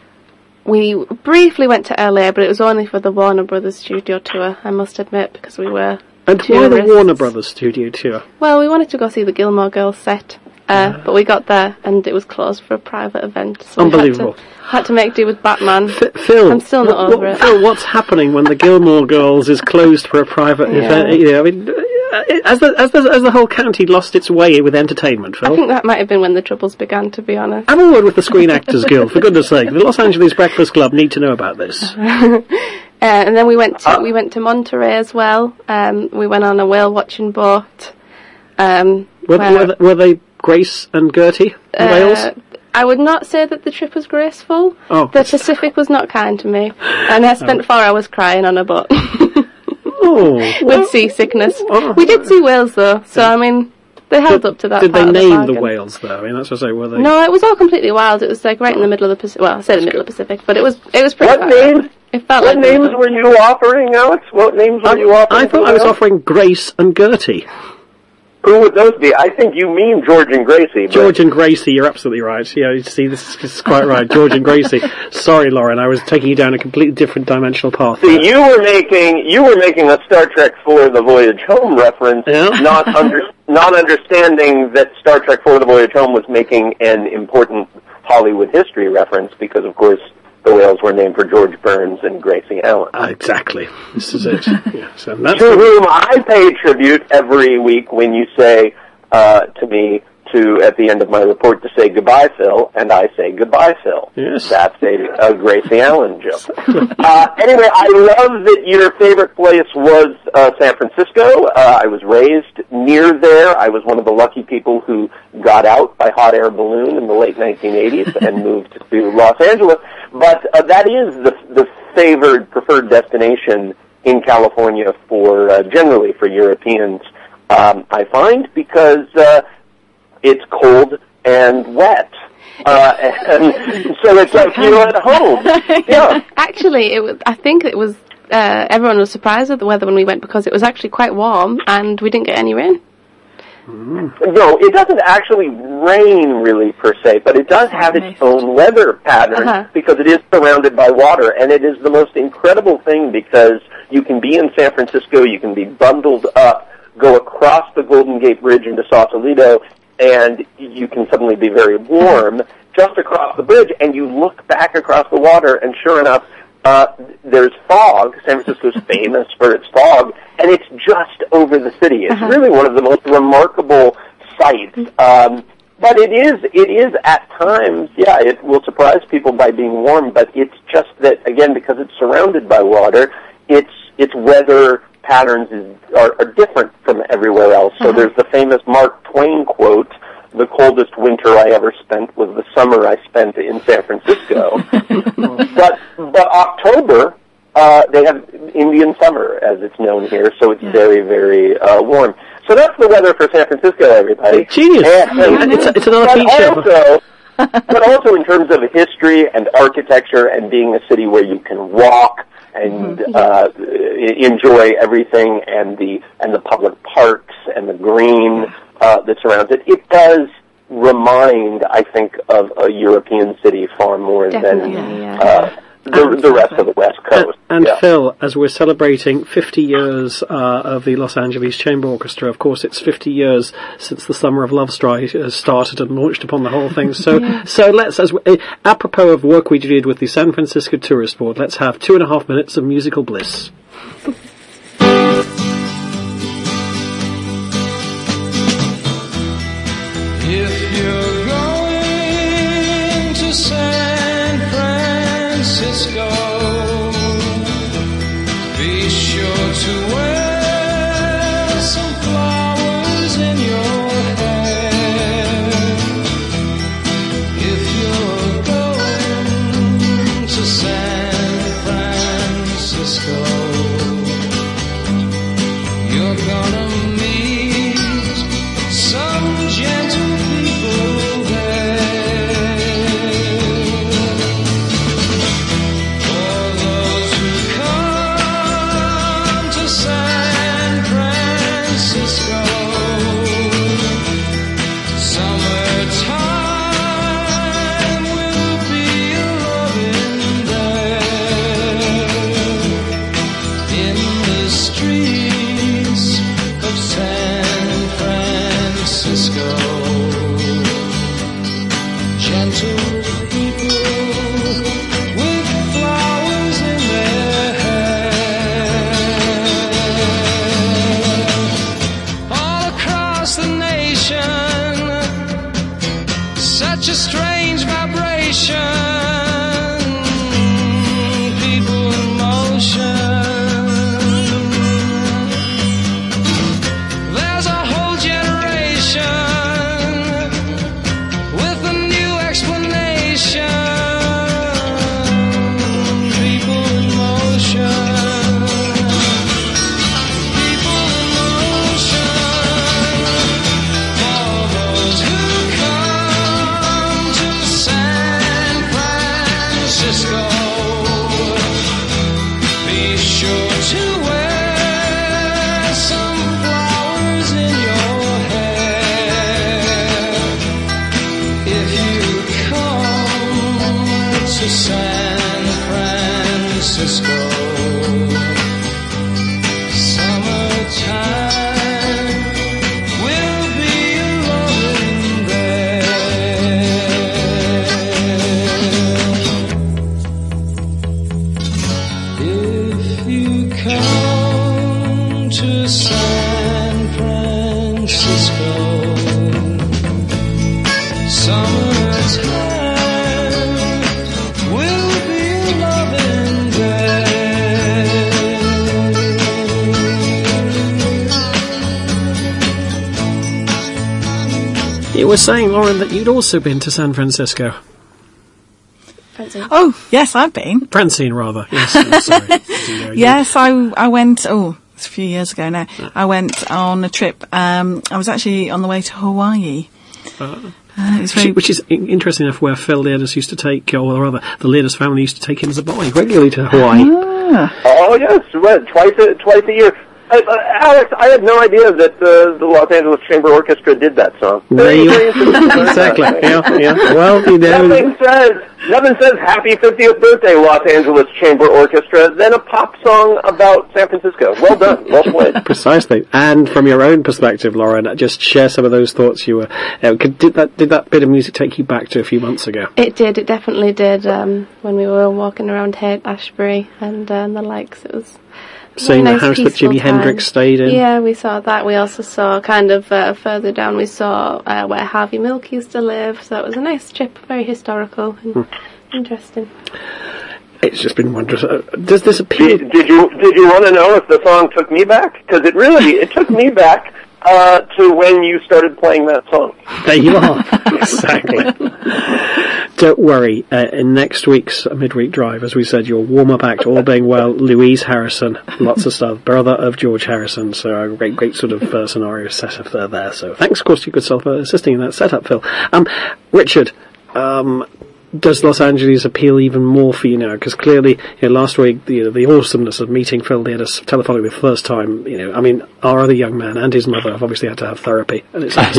We briefly went to L A, but it was only for the Warner Brothers studio tour, I must admit, because we were And why the tourists. Warner Brothers studio tour? Well, we wanted to go see the Gilmore Girls set, uh, but we got there and it was closed for a private event. So Unbelievable. We had, to, had to make do with Batman. F- Phil, I'm still not what, over what, it. Phil, what's happening when the Gilmore Girls is closed for a private Yeah. event? You know, I mean, uh, as the, as the as the whole county lost its way with entertainment, Phil. I think that might have been when the troubles began, to be honest. Have a word with the Screen Actors Guild, for goodness sake. The Los Angeles Breakfast Club need to know about this. Uh, and then we went to we went to Monterey as well. Um, we went on a whale watching boat. Um, Were, where, were, were they Grace and Gertie, the uh, whales? I would not say that the trip was graceful. Oh. The Pacific was not kind to me, and I spent four hours crying on a boat Oh. with seasickness. Oh. We did see whales though, so I mean they held up to that. Did they part of name the, the bargain. whales, though? I mean, that's what I say, were they? No, it was all completely wild. It was like right in the middle of the Pacific. Well, I say the middle of the Pacific, but it was it was pretty. What far names? out. It felt What like names it. were you offering, Alex? What names were I, you offering? I thought I was to offering Grace and Gertie. Who would those be? I think you mean George and Gracie. But George and Gracie, you're absolutely right. Yeah, you see, this is, this is quite right. George and Gracie. Sorry, Lauren, I was taking you down a completely different dimensional path. See, there. you were making you were making a Star Trek four: The Voyage Home reference, Yeah. not under not understanding that Star Trek four: The Voyage Home was making an important Hollywood history reference because, of course, the whales were named for George Burns and Gracie Allen, Ah, exactly. This is it. Yeah, so that's to whom I pay tribute every week when you say uh, to me to at the end of my report to say goodbye, Phil, and I say goodbye, Phil. Yes. That's a, a Gracie Allen joke. uh, anyway, I love that your favorite place was uh, San Francisco. Uh, I was raised near there. I was one of the lucky people who got out by hot air balloon in the late nineteen eighties and moved to Los Angeles. But uh, that is the, the favored, preferred destination in California for uh, generally for Europeans, um, I find, because uh, it's cold and wet. Uh, and so it's like you're at home. Yeah. Actually, it was. I think it was. Uh, everyone was surprised at the weather when we went because it was actually quite warm and we didn't get any rain. No, it doesn't actually rain really per se, but it does have its own weather pattern Uh-huh. because it is surrounded by water, and it is the most incredible thing because you can be in San Francisco, you can be bundled up, go across the Golden Gate Bridge into Sausalito, and you can suddenly be very warm just across the bridge, and you look back across the water, and sure enough, uh, there's fog. San Francisco's famous for its fog, and it's just over the city. It's Uh-huh. really one of the most remarkable sights. Um, but it is, it is at times, yeah, it will surprise people by being warm, but it's just that, again, because it's surrounded by water, its its weather patterns is, are, are different from everywhere else. So uh-huh. there's the famous Mark Twain quote, "The coldest winter I ever spent was the summer I spent in San Francisco." but but October, uh, they have Indian summer, as it's known here, so it's yeah. very, very uh, warm. So that's the weather for San Francisco, everybody. Genius! And, and it's, it's another feature. Also, but also in terms of history and architecture and being a city where you can walk and mm-hmm. uh, enjoy everything and the and the public parks and the green uh, that surrounds it, it does remind, I think, of a European city far more Definitely, than yeah. uh, the, the rest of the West Coast. And, and yeah. Phil, as we're celebrating fifty years uh, of the Los Angeles Chamber Orchestra, of course, it's fifty years since the Summer of Love Strike has started and launched upon the whole thing. So, yeah. so let's, as we, uh, apropos of work we did with the San Francisco Tourist Board, let's have two and a half minutes of musical bliss. If you're going to San Francisco, be sure to wear some flowers in your hair. If you're going to San Francisco, you're gonna meet some gentle people there. For those who come to San Francisco, summertime will be a loving there. In the streets of San Francisco, gentle people with flowers in their hair. All across the nation, such a strange vibration, people in motion. There's a whole generation with a new explanation. People in motion. People in motion. For those who come to San Francisco, be sure to wear some flowers in your hair. If you come to San Francisco, summertime will be a loving there. If you come to San Francisco, summertime will be a loving there. You were saying, Lauren, that you'd also been to San Francisco. Francine. Oh, yes, I've been. Francine, rather. Yes, I'm sorry. Yes, I I went, oh, it's a few years ago now. I went on a trip. Um, I was actually on the way to Hawaii. Uh, Uh, it's very which is in- interesting enough, where Phil Learders used to take, or rather, the Learders family used to take him as a boy regularly to Hawaii. Ah. Oh yes, well, twice a, twice a year. Uh, uh, Alex, I had no idea that uh, the Los Angeles Chamber Orchestra did that song. There you exactly. Yeah, yeah. Well, you know. Nothing says nothing says Happy fiftieth Birthday, Los Angeles Chamber Orchestra, than a pop song about San Francisco. Well done. Well played. Precisely. And from your own perspective, Lauren, just share some of those thoughts you were. Uh, could, did that did that bit of music take you back to a few months ago? It did, it definitely did, um, when we were walking around Haight-Ashbury and, uh, and the likes. It was Seeing nice, the house that Jimi time. Hendrix stayed in. Yeah, we saw that. We also saw kind of uh, further down, we saw uh, where Harvey Milk used to live. So it was a nice trip, very historical and hmm. interesting. It's just been wondrous. Uh, does this appeal? Did, did you did you want to know if the song took me back? Because it really it took me back uh, to when you started playing that song. There you are. Exactly. Don't worry. Uh, in next week's midweek drive, as we said, your warm-up act, all being well, Louise Harrison, lots of stuff, brother of George Harrison. So a great, great sort of uh, scenario setup there. There. So thanks, of course, to your good self for assisting in that setup, Phil. Um, Richard. Um, Does Los Angeles appeal even more for you now? Because clearly, you know, last week, the, you know, the awesomeness of meeting Phil Leardis telephonically the first time, you know, I mean, our other young man and his mother have obviously had to have therapy. And it's uh,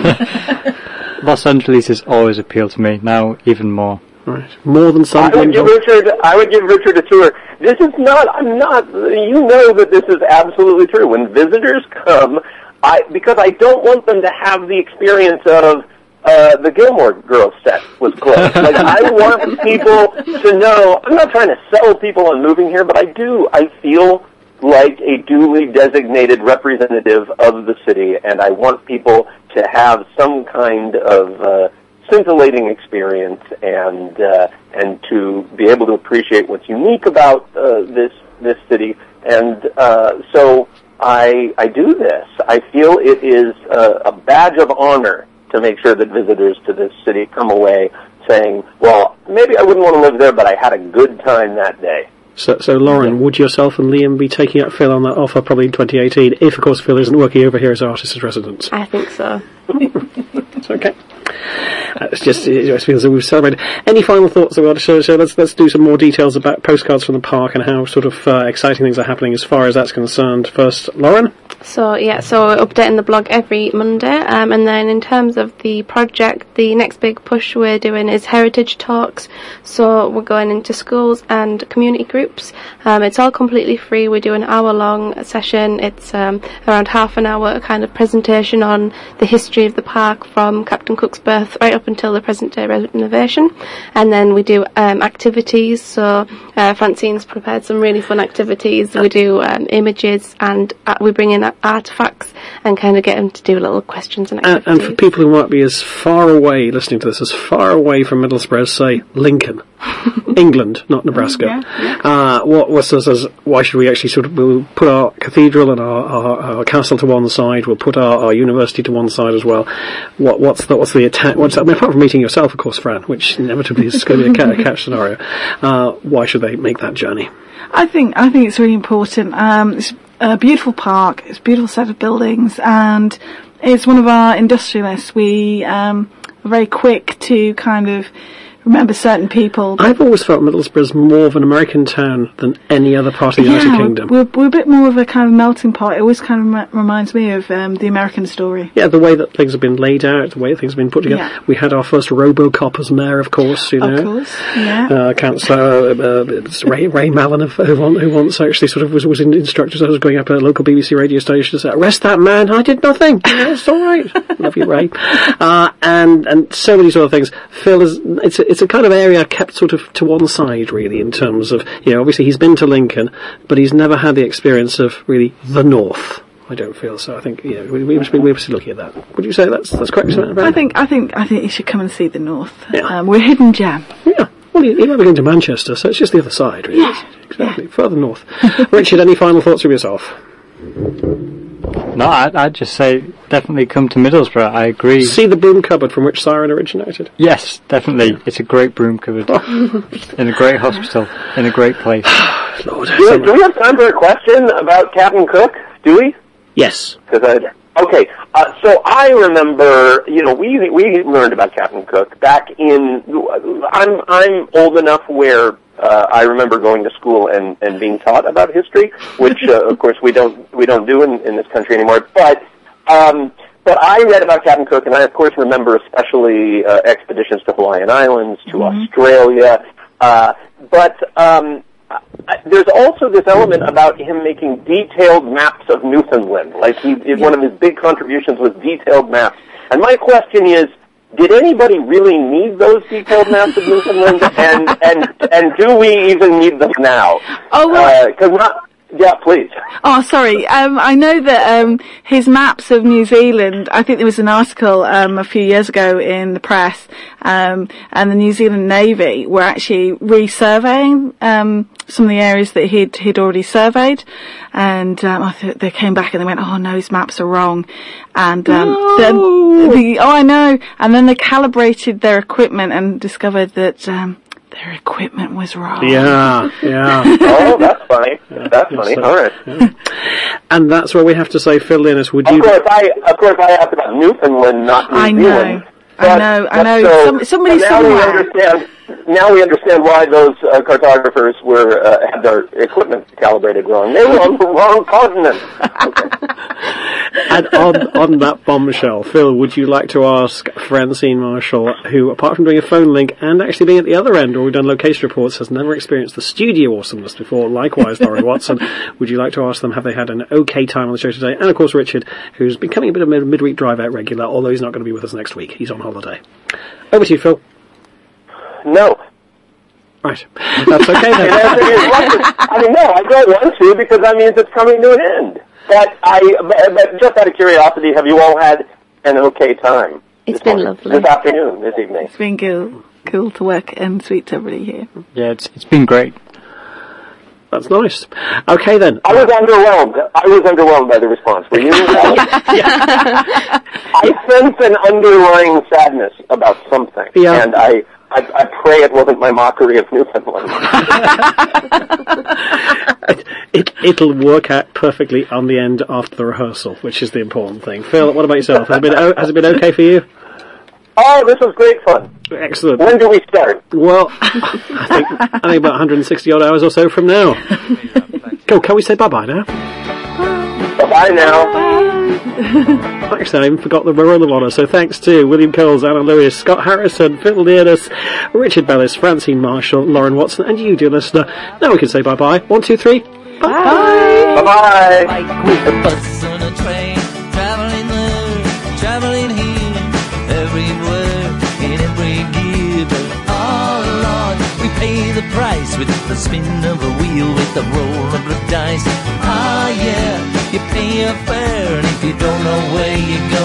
yeah. Los Angeles has always appealed to me, now even more. Right. More than some. I would give Richard, I would give Richard a tour. This is not, I'm not, you know that this is absolutely true. When visitors come, I, because I don't want them to have the experience of, Uh, the Gilmore Girls set was closed. Like, I want people to know, I'm not trying to sell people on moving here, but I do. I feel like a duly designated representative of the city, and I want people to have some kind of uh, scintillating experience and uh, and to be able to appreciate what's unique about uh, this this city. And uh, so I I do this. I feel it is a, a badge of honor to make sure that visitors to this city come away saying, well, maybe I wouldn't want to live there, but I had a good time that day. So, so Lauren, would yourself and Liam be taking up Phil on that offer probably in twenty eighteen, if, of course, Phil isn't working over here as artist in residence? I think so. It's okay. Uh, it's just, it just feels that we've celebrated. Any final thoughts that we want to show? So let's, let's do some more details about postcards from the park and how sort of uh, exciting things are happening as far as that's concerned. First, Lauren? So, yeah, so we're updating the blog every Monday, um, and then in terms of the project, the next big push we're doing is Heritage Talks. So we're going into schools and community groups. Um, it's all completely free. We do an hour-long session. It's um, around half an hour kind of presentation on the history of the park from Captain Cook's birth right up until the present-day renovation. And then we do um, activities. So uh, Francine's prepared some really fun activities. We do um, images, and uh, we bring in artifacts and kind of get them to do little questions and activities. And, and for people who might be as far away, listening to this, as far away from Middlesbrough as, say, Lincoln, England, not Nebraska, Yeah, yeah. Uh, what was this as, why should we actually sort of, we'll put our cathedral and our, our, our castle to one side, we'll put our, our university to one side as well. What, what's the, what's the attack, what's, I mean, apart from meeting yourself, of course, Fran, which inevitably is going to be a, ca- a catch scenario, uh, why should they make that journey? I think I think it's really important. Um, it's a beautiful park. It's a beautiful set of buildings, and it's one of our industrialists. We um, are very quick to kind of remember certain people. I've always felt Middlesbrough's more of an American town than any other part of the United yeah, Kingdom. We're, we're a bit more of a kind of melting pot. It always kind of rem- reminds me of um, the American story. Yeah, the way that things have been laid out, the way things have been put together. Yeah. We had our first RoboCop as mayor, of course, you know. Of course, yeah. Uh, Councillor uh, uh, Ray, Ray Mallon, who, who, who once actually sort of was, was in instructors. I was going up at a local B B C radio station to say, arrest that man, I did nothing. Yeah, it's all right. Love you, Ray. Uh, and, and so many sort of things. Phil is, it's a, it's a kind of area kept sort of to one side, really, in terms of, you know, obviously he's been to Lincoln, but he's never had the experience of really the North. I don't feel so. I think, you know, we, we must be we must be looking at that. Would you say that's that's correct? I think I think I think you should come and see the North. Yeah. Um, we're a hidden gem. Yeah. Well, you, you might be going to Manchester, so it's just the other side, really. Yeah. Exactly. Yeah. Further north. Richard, any final thoughts from yourself? No, I'd, I'd just say definitely come to Middlesbrough. I agree. See the broom cupboard from which Siren originated? Yes, definitely. It's a great broom cupboard. In a great hospital. In a great place. Lord. Do we, do we have time for a question about Captain Cook? Do we? Yes. Cause I, okay, uh, so I remember, you know, we we learned about Captain Cook back in. I'm I'm old enough where uh, I remember going to school and, and being taught about history, which uh, of course we don't we don't do in, in this country anymore. But um, but I read about Captain Cook, and I of course remember especially uh, expeditions to Hawaiian Islands, to mm-hmm. Australia. Uh, but um, there's also this element about him making detailed maps of Newfoundland. Like he, yeah. one of his big contributions was detailed maps. And my question is, did anybody really need those detailed maps of Newfoundland? and and and do we even need them now? Oh well, because uh, not. Yeah, please. Oh, sorry. Um, I know that um, his maps of New Zealand, I think there was an article um, a few years ago in the press, um, and the New Zealand Navy were actually resurveying um, some of the areas that he'd, he'd already surveyed. And um, I th- they came back and they went, oh, no, his maps are wrong. And um, No. the, the, oh, I know. And then they calibrated their equipment and discovered that um, their equipment was wrong. Yeah, yeah. Oh, that's funny. That's yes, funny. sir. All right. Yeah. And that's where we have to say, Phil Linus, would Of you... course, I of course I asked about Newfoundland, not New I know. Zealand. I But- know, I but know. So, Some- somebody so now we somewhere. understand. Now we understand why those uh, cartographers were uh, had their equipment calibrated wrong. They were on the wrong continent. And on, on that bombshell, Phil, would you like to ask Francine Marshall, who, apart from doing a phone link and actually being at the other end, or we've done location reports, has never experienced the studio awesomeness before, likewise, Laurie Watson, would you like to ask them, have they had an okay time on the show today? And, of course, Richard, who's becoming a bit of a midweek drive-out regular, although he's not going to be with us next week. He's on holiday. Over to you, Phil. No. Right. That's okay, And then. that's it is what- I mean, no, I don't want to because that means it's coming to an end. But I, but, but just out of curiosity, have you all had an okay time? It's this been morning, lovely. This afternoon, this evening. It's been cool, cool to work and speak to everybody here. Yeah, it's it's been great. That's nice. Okay, then. I was underwhelmed. I was underwhelmed by the response. Were you? I sense an underlying sadness about something, Yeah. and I, I, I pray it wasn't my mockery of Newfoundland. It, it'll work out perfectly on the end after the rehearsal, which is the important thing. Phil, what about yourself? Has it been, o- has it been okay for you? Oh, this was great fun. Excellent. When do we start? Well, I think, I think about one hundred sixty odd hours or so from now. Go, can we say bye-bye now? Bye-bye now. Actually, I even forgot the roll of honour, so thanks to William Coles, Anna Lewis, Scott Harrison, Phil Dearness, Richard Bellis, Francine Marshall, Lauren Watson, and you, dear listener. Now we can say bye-bye. One, two, three. Bye. Bye-bye. Like with a bus and a train, traveling there, traveling here, everywhere, in every gear. But oh Lord, we pay the price with the spin of a wheel, with the roll of the dice. Ah yeah, you pay a fare, and if you don't know where you're going,